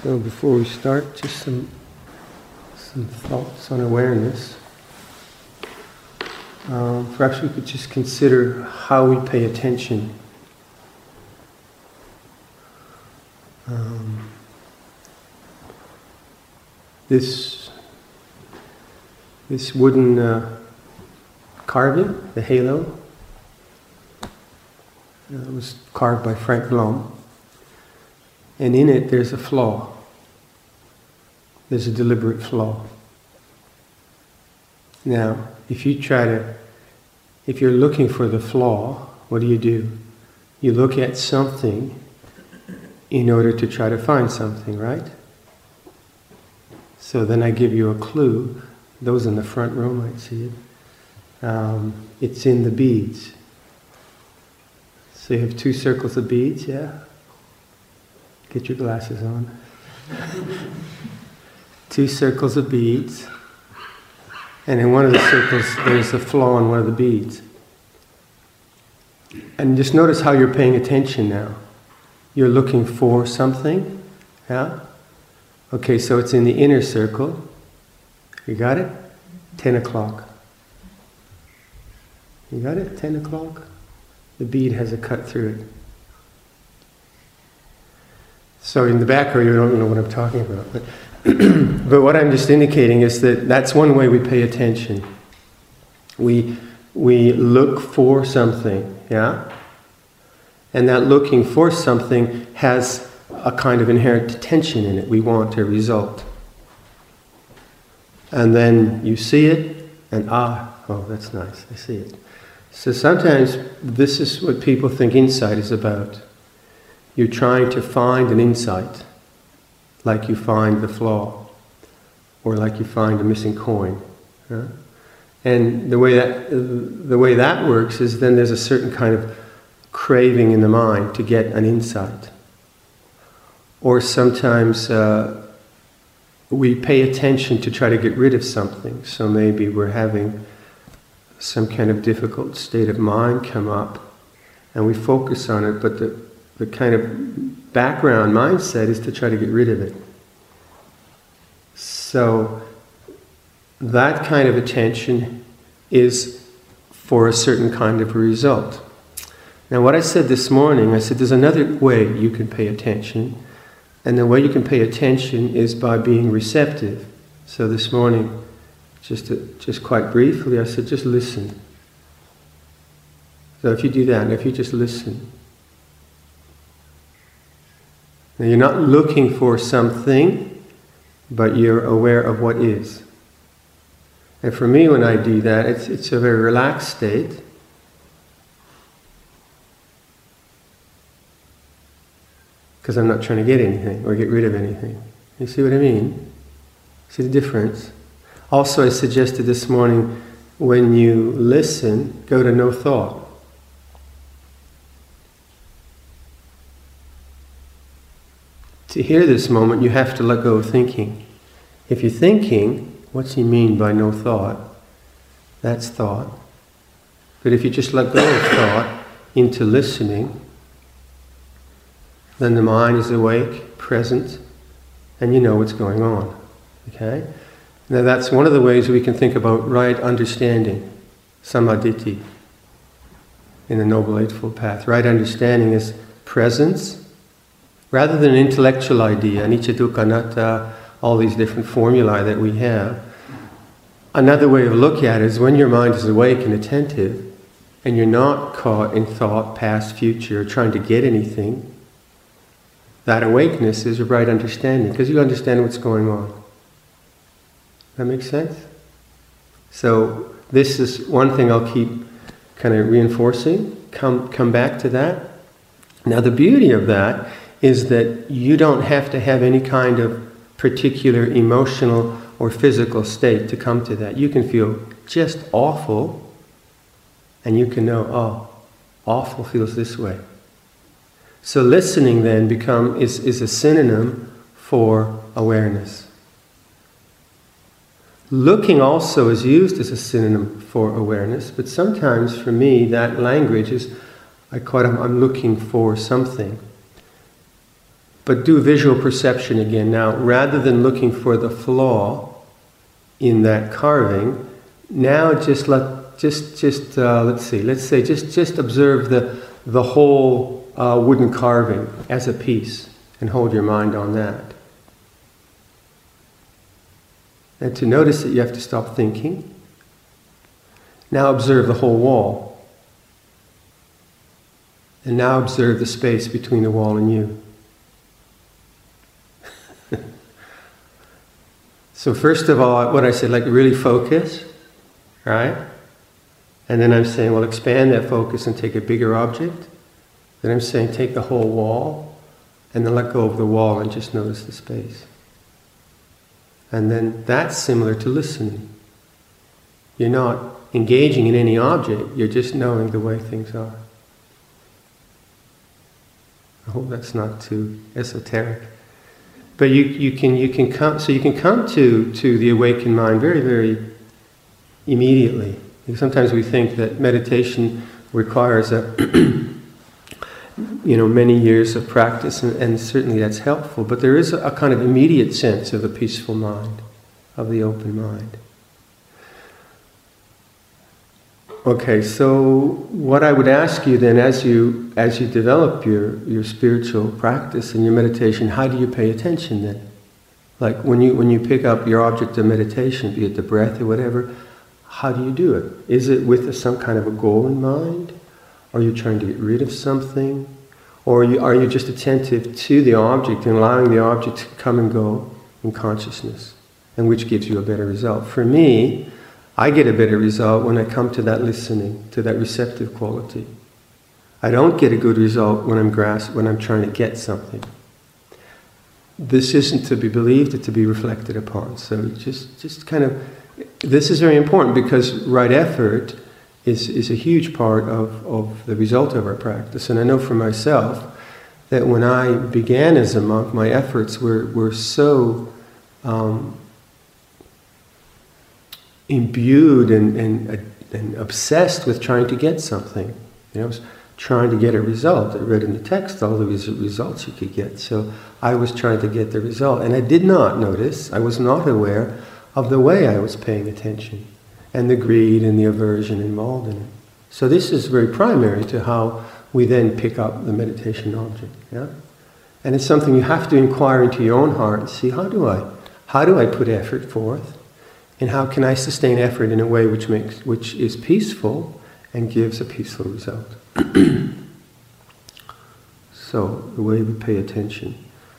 So before we start, just some thoughts on awareness. Perhaps we could just consider how we pay attention. This wooden carving, the halo, was carved by Frank Blom. And in it there's a flaw. There's a deliberate flaw. Now, if you're looking for the flaw, what do? You look at something in order to try to find something, right? So then I give you a clue. Those in the front row might see it. It's in the beads. So you have 2 circles of beads, yeah? Get your glasses on. 2 circles of beads. And in one of the circles, there's a flaw in one of the beads. And just notice how you're paying attention now. You're looking for something, yeah? Okay, so it's in the inner circle. You got it? 10 o'clock. You got it? 10 o'clock? The bead has a cut through it. So in the back row, you don't know what I'm talking about. But what I'm just indicating is that that's one way we pay attention. We look for something, yeah? And that looking for something has a kind of inherent tension in it. We want a result. And then you see it, and oh, that's nice, I see it. So sometimes this is what people think insight is about. You're trying to find an insight, like you find the flaw, or like you find a missing coin. Yeah? And the way that works is then there's a certain kind of craving in the mind to get an insight. Or sometimes we pay attention to try to get rid of something. So maybe we're having some kind of difficult state of mind come up, and we focus on it, but the kind of background mindset is to try to get rid of it. So that kind of attention is for a certain kind of a result. Now what I said this morning, I said there's another way you can pay attention, and the way you can pay attention is by being receptive. So this morning, just quite briefly, I said just listen. So if you do that, if you just listen. Now you're not looking for something, but you're aware of what is. And for me, when I do that, it's a very relaxed state. Because I'm not trying to get anything or get rid of anything. You see what I mean? See the difference? Also, I suggested this morning, when you listen, go to no thought. To hear this moment, you have to let go of thinking. If you're thinking, what's he mean by no thought? That's thought. But if you just let go of thought into listening, then the mind is awake, present, and you know what's going on. Okay? Now that's one of the ways we can think about right understanding, samadhi, in the Noble Eightfold Path. Right understanding is presence, rather than an intellectual idea, anicca, dukkha, anatta, all these different formulae that we have. Another way of looking at it is when your mind is awake and attentive, and you're not caught in thought, past, future, trying to get anything, that awakeness is a right understanding, because you understand what's going on. That makes sense? So this is one thing I'll keep kind of reinforcing. Come back to that. Now the beauty of that is that you don't have to have any kind of particular emotional or physical state to come to that. You can feel just awful, and you can know, oh, awful feels this way. So listening then is a synonym for awareness. Looking also is used as a synonym for awareness, but sometimes for me that language is, I'm looking for something. But do visual perception again. Now, rather than looking for the flaw in that carving, now just let's say just observe the whole wooden carving as a piece and hold your mind on that. And to notice that you have to stop thinking. Now observe the whole wall. And now observe the space between the wall and you. So first of all, what I said, like really focus, right? And then I'm saying, well, expand that focus and take a bigger object. Then I'm saying, take the whole wall, and then let go of the wall and just notice the space. And then that's similar to listening. You're not engaging in any object, you're just knowing the way things are. I hope that's not too esoteric. But you can come to the awakened mind very, very immediately. Sometimes we think that meditation requires many years of practice, and certainly that's helpful. But there is a kind of immediate sense of a peaceful mind, of the open mind. Okay, so what I would ask you then, as you develop your spiritual practice and your meditation, how do you pay attention then? Like when you pick up your object of meditation, be it the breath or whatever, how do you do it? Is it with some kind of a goal in mind? Are you trying to get rid of something? Or are you just attentive to the object and allowing the object to come and go in consciousness, and which gives you a better result? For me, I get a better result when I come to that listening, to that receptive quality. I don't get a good result when I'm trying to get something. This isn't to be believed, it's to be reflected upon. So just kind of, this is very important, because right effort is a huge part of the result of our practice. And I know for myself that when I began as a monk, my efforts were so imbued and obsessed with trying to get something. I was trying to get a result. I read in the text all the results you could get. So I was trying to get the result. And I did not notice, I was not aware of the way I was paying attention, and the greed and the aversion involved in it. So this is very primary to how we then pick up the meditation object. Yeah? And it's something you have to inquire into your own heart and see, how do I put effort forth? And how can I sustain effort in a way which is peaceful and gives a peaceful result? So, the way we pay attention.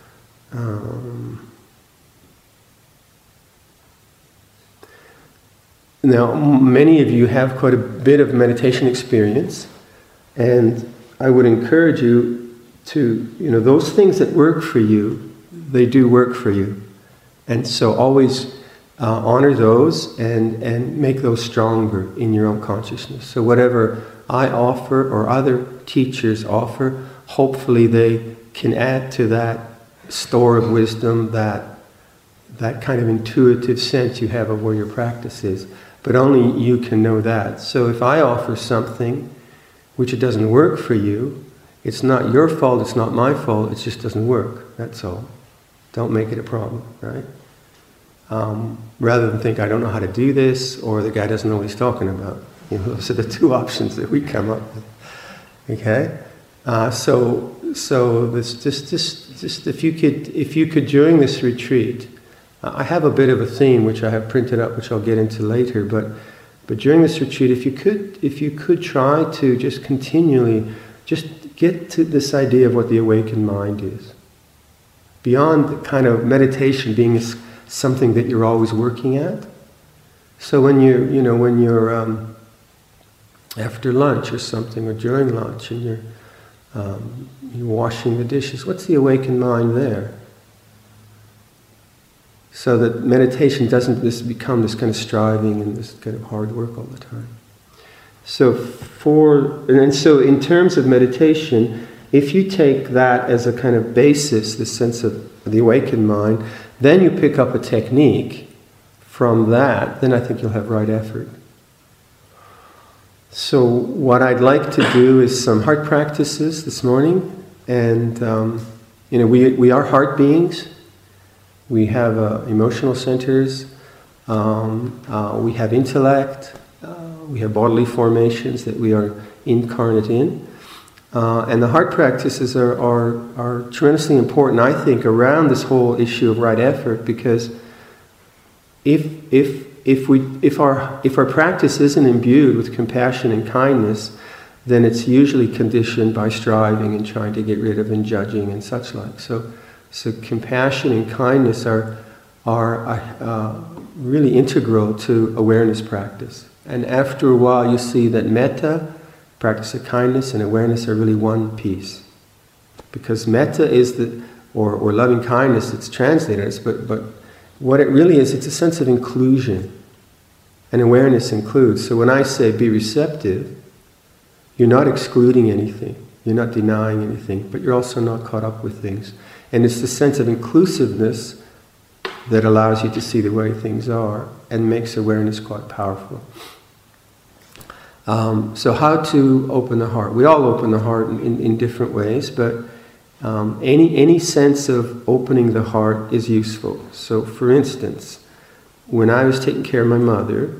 Now, many of you have quite a bit of meditation experience, and I would encourage you to, those things that work for you, they do work for you. And so always honor those and make those stronger in your own consciousness. So whatever I offer or other teachers offer, hopefully they can add to that store of wisdom, that kind of intuitive sense you have of where your practice is. But only you can know that. So if I offer something which it doesn't work for you, it's not your fault, it's not my fault, it just doesn't work. That's all. Don't make it a problem, right? Rather than think, I don't know how to do this, or the guy doesn't know what he's talking about. Those are the two options that we come up with. Okay? So this just if you could during this retreat, I have a bit of a theme which I have printed up, which I'll get into later. But during this retreat, if you could try to just continually just get to this idea of what the awakened mind is, beyond the kind of meditation being something that you're always working at. So when you're after lunch or something, or during lunch, and you're washing the dishes, what's the awakened mind there? So that meditation doesn't become this kind of striving and this kind of hard work all the time. So in terms of meditation, if you take that as a kind of basis, the sense of the awakened mind, then you pick up a technique from that, then I think you'll have right effort. So what I'd like to do is some heart practices this morning, and we are heart beings. We have emotional centers. We have intellect. We have bodily formations that we are incarnate in. And the heart practices are tremendously important, I think, around this whole issue of right effort, because if our practice isn't imbued with compassion and kindness, then it's usually conditioned by striving and trying to get rid of and judging and such like. So compassion and kindness are really integral to awareness practice. And after a while, you see that metta, practice of kindness, and awareness are really one piece. Because metta is or loving kindness, it's translated as, but what it really is, it's a sense of inclusion. And awareness includes. So when I say be receptive, you're not excluding anything, you're not denying anything, but you're also not caught up with things. And it's the sense of inclusiveness that allows you to see the way things are and makes awareness quite powerful. So how to open the heart? We all open the heart in different ways, but any sense of opening the heart is useful. So for instance, when I was taking care of my mother,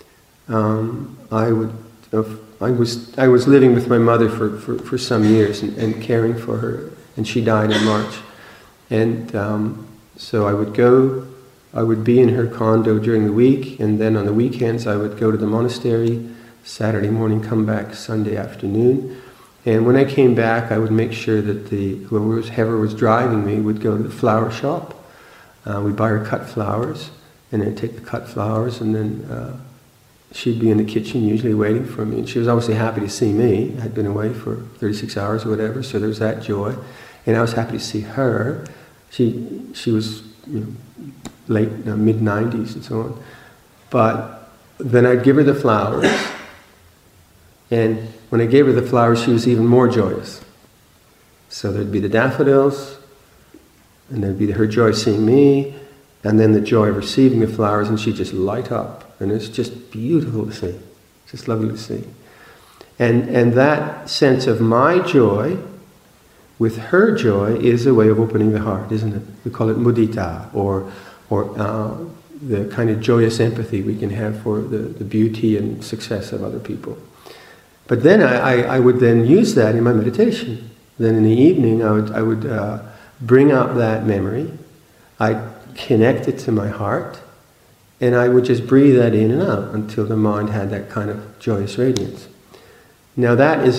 I was living with my mother for some years and caring for her, and she died in March. And so I would be in her condo during the week, and then on the weekends I would go to the monastery, Saturday morning, come back Sunday afternoon. And when I came back, I would make sure that whoever was driving me would go to the flower shop. We'd buy her cut flowers, and I'd take the cut flowers, and then she'd be in the kitchen usually waiting for me. And she was obviously happy to see me. I had been away for 36 hours or whatever, so there was that joy. And I was happy to see her. She was late, mid-90s and so on. But then I'd give her the flowers, and when I gave her the flowers, she was even more joyous. So there'd be the daffodils, and there'd be her joy seeing me, and then the joy of receiving the flowers, and she'd just light up. And it's just beautiful to see. It's just lovely to see. And that sense of my joy with her joy is a way of opening the heart, isn't it? We call it mudita, or the kind of joyous empathy we can have for the beauty and success of other people. But then I would then use that in my meditation. Then in the evening I would bring up that memory, I'd connect it to my heart, and I would just breathe that in and out until the mind had that kind of joyous radiance. Now that's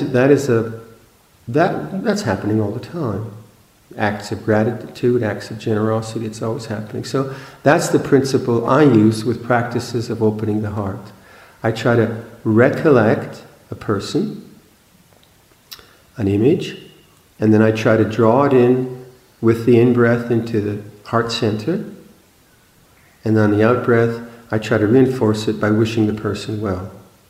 happening all the time. Acts of gratitude, acts of generosity, it's always happening. So that's the principle I use with practices of opening the heart. I try to recollect a person, an image, and then I try to draw it in with the in-breath into the heart center, and on the out-breath I try to reinforce it by wishing the person well.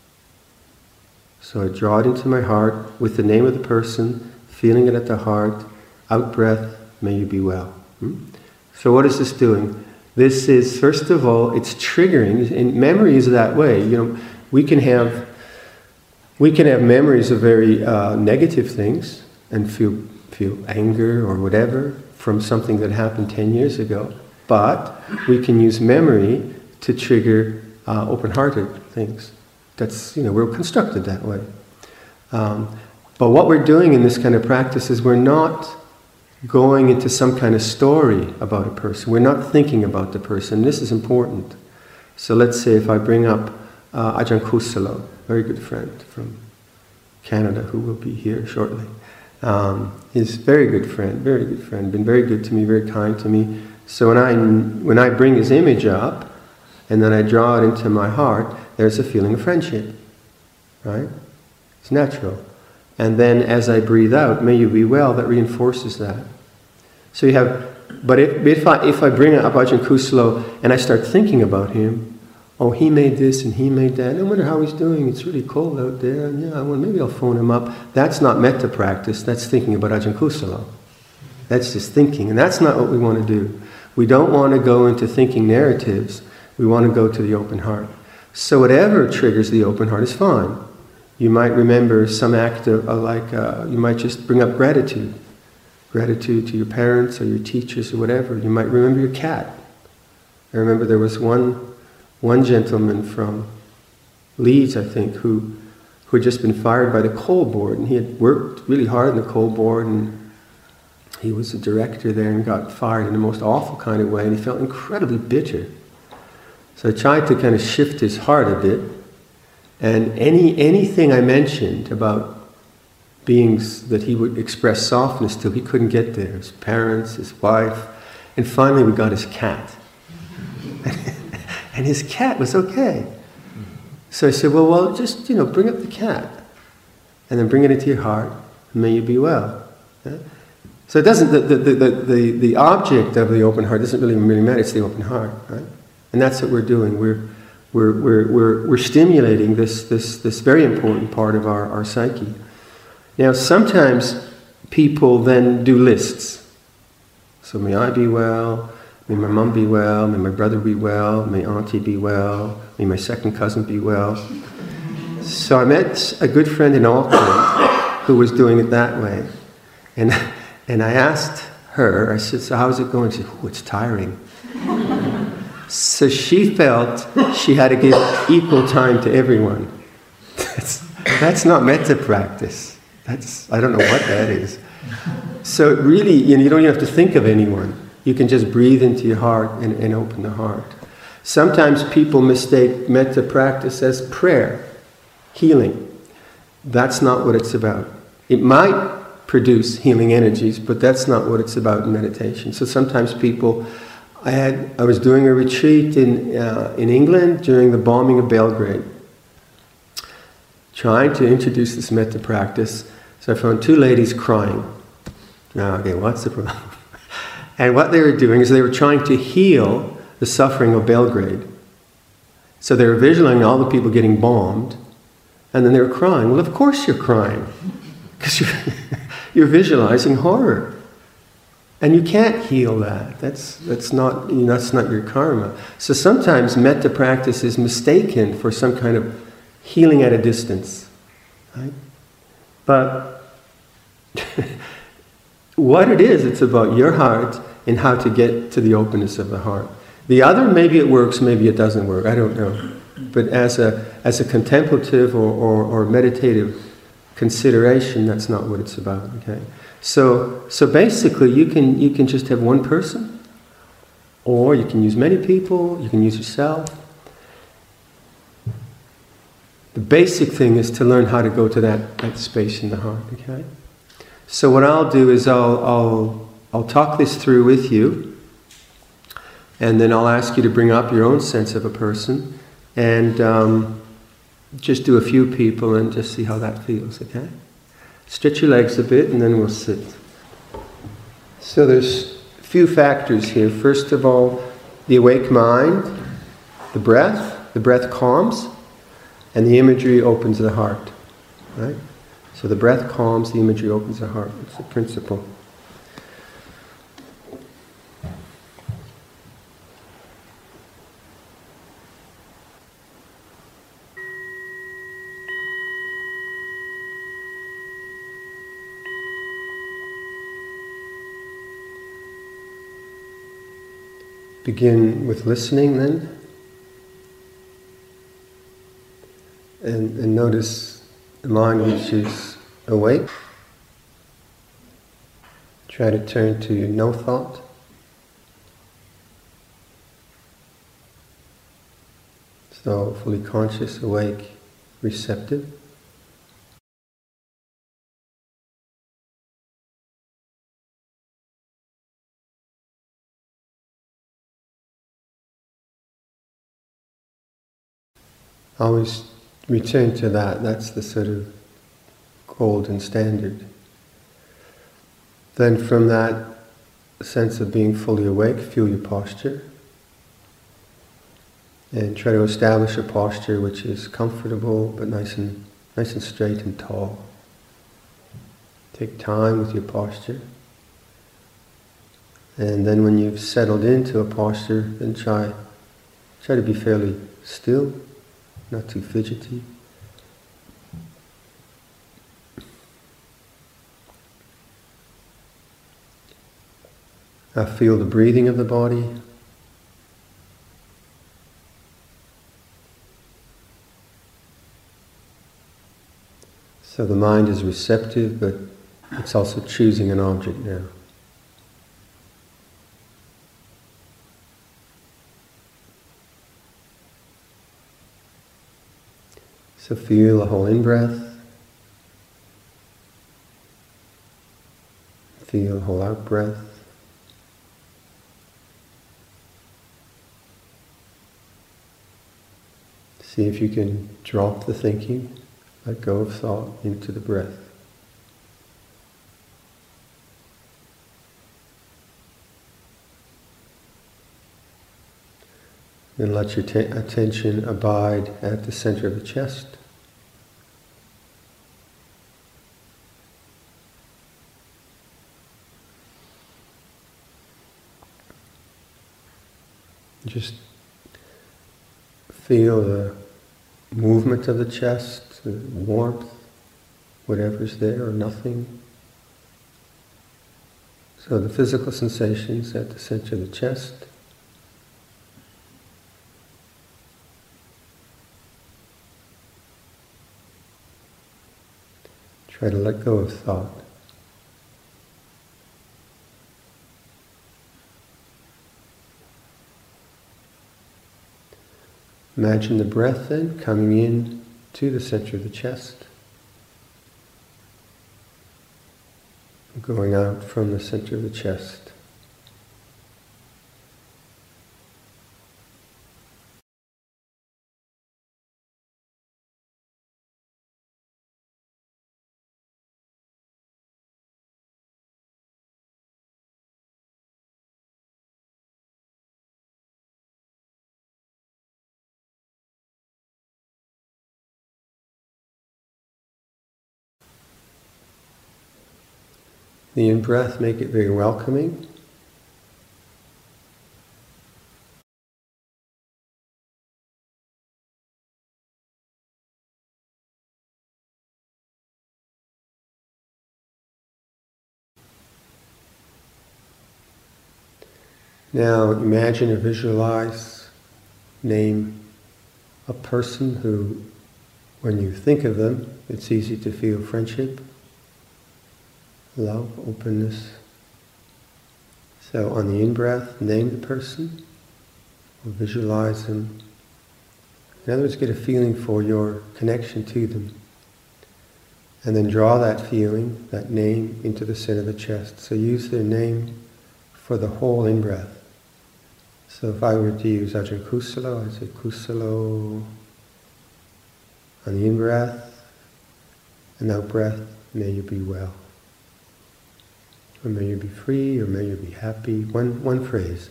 So I draw it into my heart with the name of the person, feeling it at the heart, out-breath, may you be well. So what is this doing? This is, first of all, it's triggering, and memory is that way. We can have memories of very negative things and feel anger or whatever from something that happened 10 years ago. But we can use memory to trigger open-hearted things. That's, we're constructed that way. But what we're doing in this kind of practice is we're not going into some kind of story about a person. We're not thinking about the person. This is important. So let's say if I bring up Ajahn Kusalo, very good friend from Canada who will be here shortly. He's a very good friend, been very good to me, very kind to me. So when I bring his image up, and then I draw it into my heart, there's a feeling of friendship, right? It's natural. And then as I breathe out, may you be well, that reinforces that. So you have, but if I bring up Ajahn Kusalo and I start thinking about him, oh, he made this and he made that, I wonder how he's doing, it's really cold out there, and maybe I'll phone him up. That's not metta practice, that's thinking about Ajahn Kusalo. That's just thinking, and that's not what we want to do. We don't want to go into thinking narratives, we want to go to the open heart. So whatever triggers the open heart is fine. You might remember some act of, you might just bring up gratitude. gratitude to your parents or your teachers or whatever. You might remember your cat. I remember there was one gentleman from Leeds, I think, who had just been fired by the coal board, and he had worked really hard in the coal board, and he was a director there and got fired in the most awful kind of way, and he felt incredibly bitter. So I tried to kind of shift his heart a bit, and anything I mentioned about beings that he would express softness to, he couldn't get there. His parents, his wife, and finally we got his cat. And his cat was okay. So I said, well, just, bring up the cat, and then bring it into your heart, and may you be well. Yeah? So it doesn't, the object of the open heart doesn't really matter, it's the open heart, right? And that's what we're doing. We're stimulating this very important part of our psyche. Now, sometimes people then do lists. So may I be well, may my mum be well, may my brother be well, may auntie be well, may my second cousin be well. So I met a good friend in Auckland who was doing it that way. And I asked her, I said, so how's it going? She said, it's tiring. So she felt she had to give equal time to everyone. That's not metta practice. I don't know what that is. So really, you don't even have to think of anyone. You can just breathe into your heart and open the heart. Sometimes people mistake metta practice as prayer, healing. That's not what it's about. It might produce healing energies, but that's not what it's about in meditation. So sometimes people, I was doing a retreat in England during the bombing of Belgrade, trying to introduce this metta practice. So I found two ladies crying. Okay, what's the problem? And what they were doing is they were trying to heal the suffering of Belgrade. So they were visualizing all the people getting bombed, and then they were crying. Well, of course you're crying, because you're visualizing horror. And you can't heal that. That's not your karma. So sometimes metta practice is mistaken for some kind of healing at a distance, right? But what it is, it's about your heart and how to get to the openness of the heart. The other, maybe it works, maybe it doesn't work, I don't know. But as a contemplative or meditative consideration, that's not what it's about, okay? So basically you can just have one person, or you can use many people, you can use yourself. The basic thing is to learn how to go to that space in the heart, okay? So what I'll do is I'll talk this through with you, and then I'll ask you to bring up your own sense of a person, and just do a few people and just see how that feels, okay? Stretch your legs a bit and then we'll sit. So there's a few factors here. First of all, the awake mind, the breath calms, and the imagery opens the heart, right? So the breath calms, the imagery opens the heart. It's the principle. Begin with listening then. And notice the mind which is awake. Try to turn to no thought. So fully conscious, awake, receptive. Always return to that. That's the sort of golden standard. Then from that sense of being fully awake, feel your posture. And try to establish a posture which is comfortable but nice and straight and tall. Take time with your posture. And then when you've settled into a posture, then try to be fairly still, not too fidgety. Feel the breathing of the body. So the mind is receptive, but it's also choosing an object now. So feel a whole in-breath. Feel a whole out-breath. See if you can drop the thinking, let go of thought into the breath. Then let your attention abide at the center of the chest. Just feel the movement of the chest, the warmth, whatever's there or nothing. So the physical sensations at the center of the chest. Try to let go of thought. Imagine the breath then coming in to the center of the chest, going out from the center of the chest. The in-breath, make it very welcoming. Now imagine or visualize, name a person who, when you think of them, it's easy to feel friendship, love, openness. So on the in-breath, name the person, or visualize them. In other words, get a feeling for your connection to them. And then draw that feeling, that name, into the center of the chest. So use their name for the whole in-breath. So if I were to use Ajahn Kusalo, I'd say Kusalo on the in-breath, and out-breath, may you be well. Or may you be free, or may you be happy. One phrase.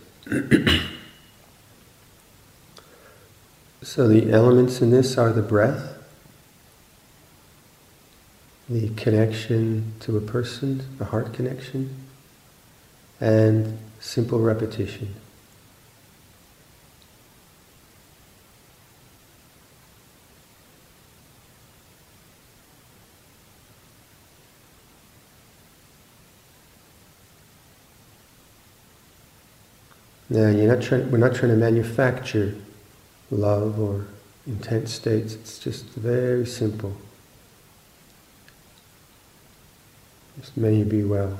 So the elements in this are the breath, the connection to a person, the heart connection, and simple repetition. Now, we're not trying to manufacture love or intense states. It's just very simple. Just may you be well.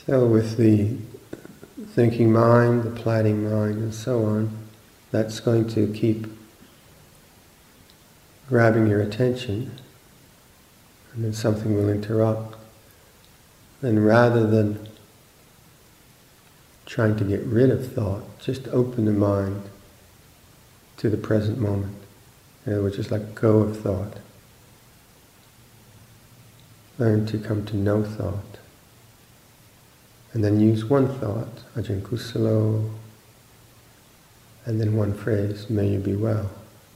So with the thinking mind, the planning mind, and so on, that's going to keep grabbing your attention, and then something will interrupt. Then rather than trying to get rid of thought, just open the mind to the present moment. In other words, just let go of thought. Learn to come to no thought. And then use one thought, Ajahn Kusalo, and then one phrase, may you be well.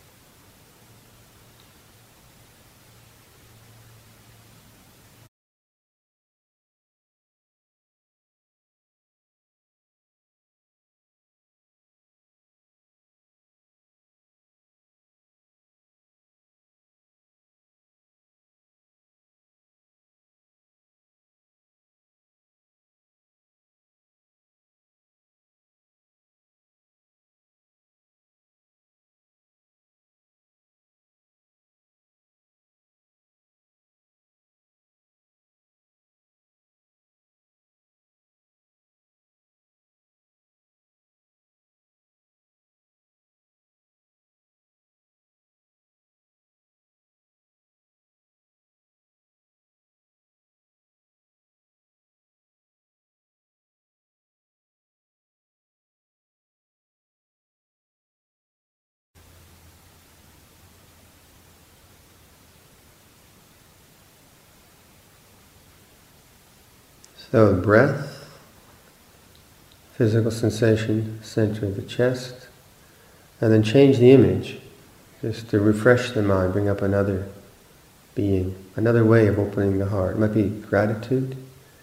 So breath, physical sensation, center of the chest, and then change the image, just to refresh the mind, bring up another being, another way of opening the heart. It might be gratitude.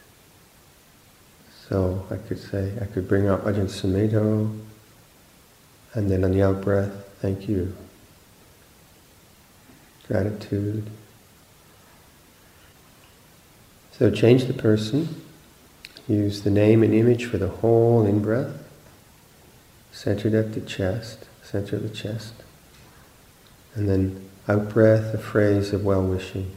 So I could bring up Ajahn Sumedho, and then on the out breath, thank you. Gratitude. So change the person. Use the name and image for the whole in-breath, centered at the chest, center of the chest. And then out-breath, a phrase of well-wishing.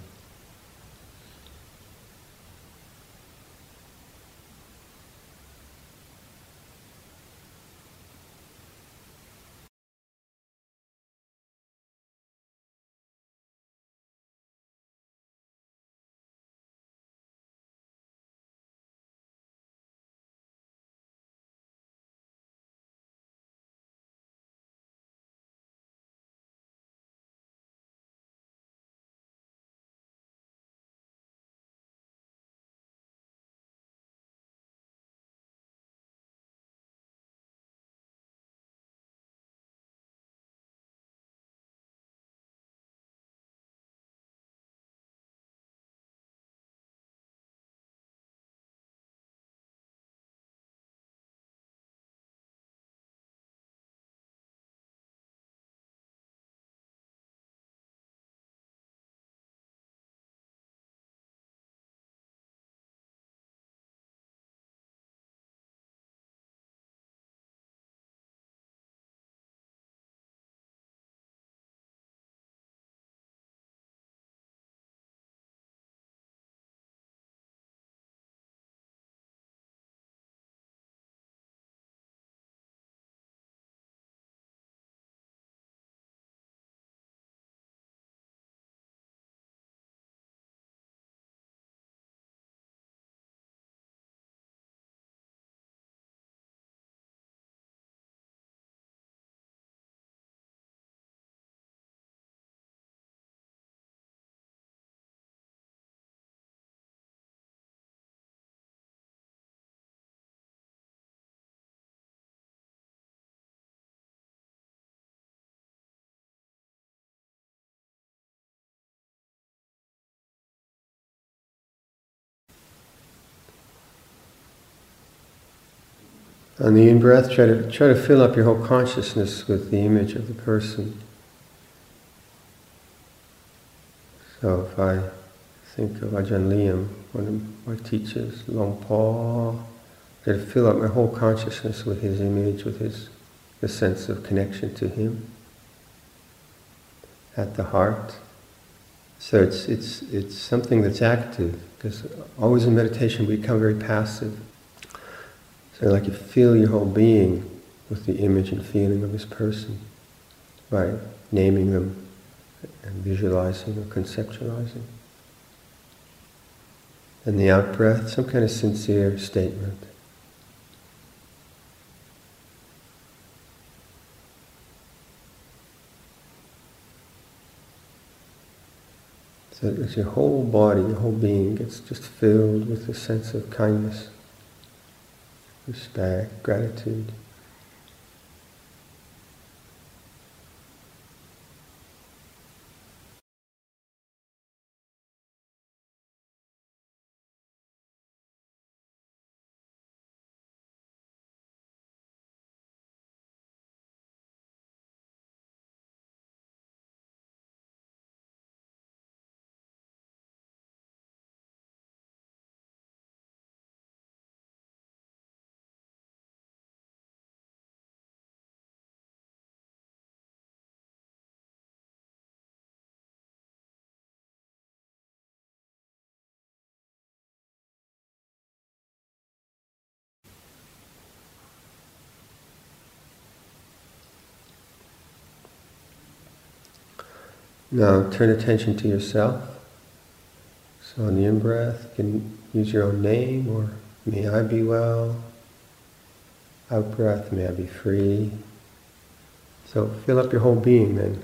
On the in-breath, try to fill up your whole consciousness with the image of the person. So if I think of Ajahn Liam, one of my teachers, Long Po, try to fill up my whole consciousness with his image, with the sense of connection to him at the heart. So it's something that's active, because always in meditation we become very passive. So like you fill your whole being with the image and feeling of this person by naming them and visualizing or conceptualizing. And the out-breath, some kind of sincere statement. So that your whole body, your whole being gets just filled with a sense of kindness, respect, gratitude. Now turn attention to yourself. So on the in-breath, you can use your own name, or may I be well. Out-breath, may I be free. So fill up your whole being then.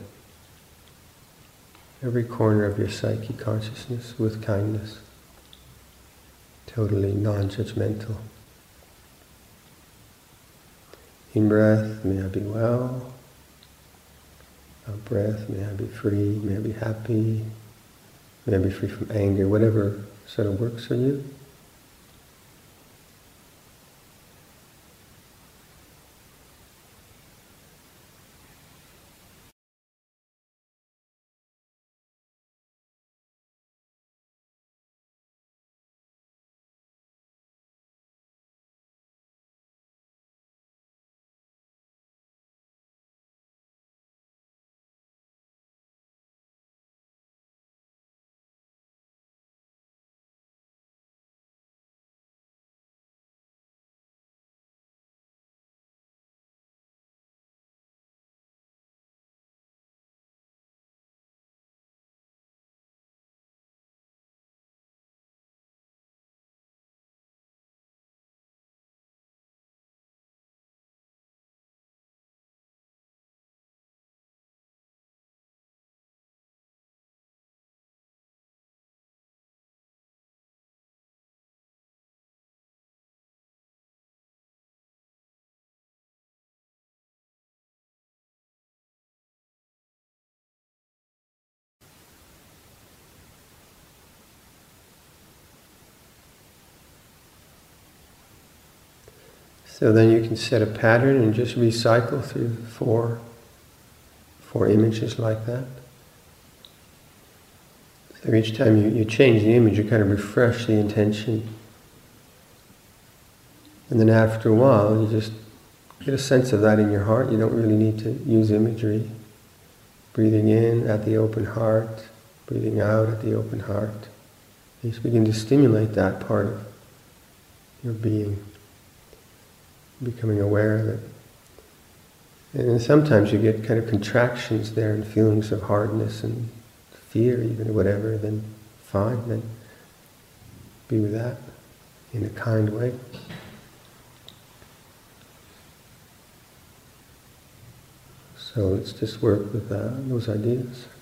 Every corner of your psyche consciousness with kindness. Totally non-judgmental. In-breath, may I be well. Out-breath, may I be free, may I be happy, may I be free from anger, whatever sort of works for you. So then you can set a pattern and just recycle through four images like that. So each time you change the image, you kind of refresh the intention. And then after a while, you just get a sense of that in your heart. You don't really need to use imagery. Breathing in at the open heart, breathing out at the open heart. You just begin to stimulate that part of your being. Becoming aware of it. And then sometimes you get kind of contractions there and feelings of hardness and fear, even whatever, then fine, then be with that in a kind way. So let's just work with those ideas.